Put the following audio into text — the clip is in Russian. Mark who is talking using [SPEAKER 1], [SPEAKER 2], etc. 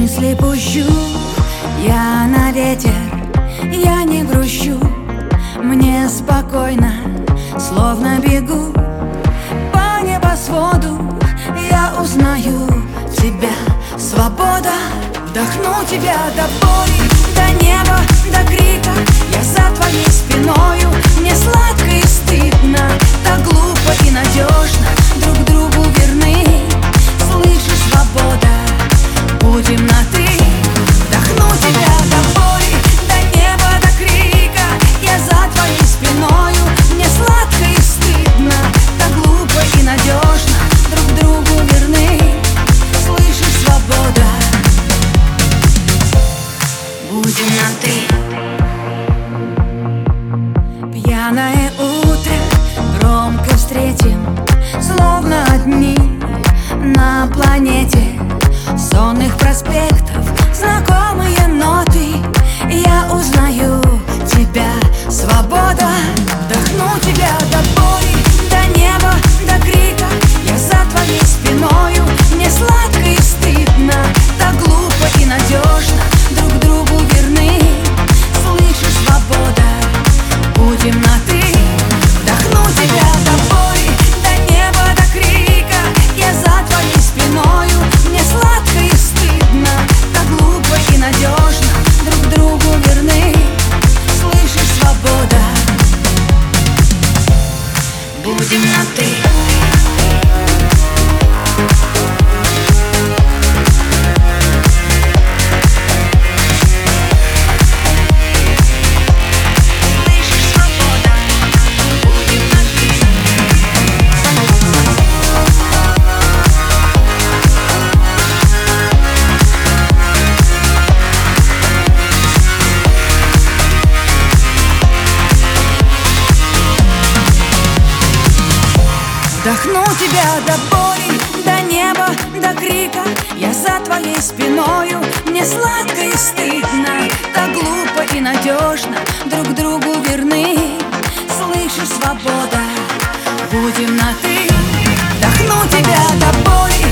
[SPEAKER 1] Мысли пущу я на ветер, я не грущу, мне спокойно, словно бегу по небосводу. Я узнаю тебя, свобода. Вдохну тебя до боли, до неба, до крика. Я за твоей спиною, мне сладко и стыдно. Так глупо и надежно друг другу верны. Слышишь, свобода, будем на ты. Вдохну тебя до боли, до неба, до крика. Я за твоей спиною, мне сладко и стыдно. Так глупо и надежно друг другу верны. Слышишь, свобода, будем на ты. Пьяное утро громко встретим, словно одни на планете. Сонных проспектов знакомые ноты. Я узнаю тебя, свобода. Вдохну тебя до боли, до неба, до крика. Я за твоей спиною, мне сладко и стыдно. Так глупо и надежно друг другу верны. Слышишь, свобода, будем на ты. Вдохну тебя до боли, до неба, до крика. Я за твоей спиною, мне сладко и стыдно. Так глупо и надежно друг другу верны. Слышишь, свобода, будем на ты. Вдохну тебя до боли, до неба, до крика. Я за твоей спиною, мне сладко и стыдно. Так глупо и надежно друг другу верны. Слышишь, свобода, будем на ты. Вдохну тебя до боли,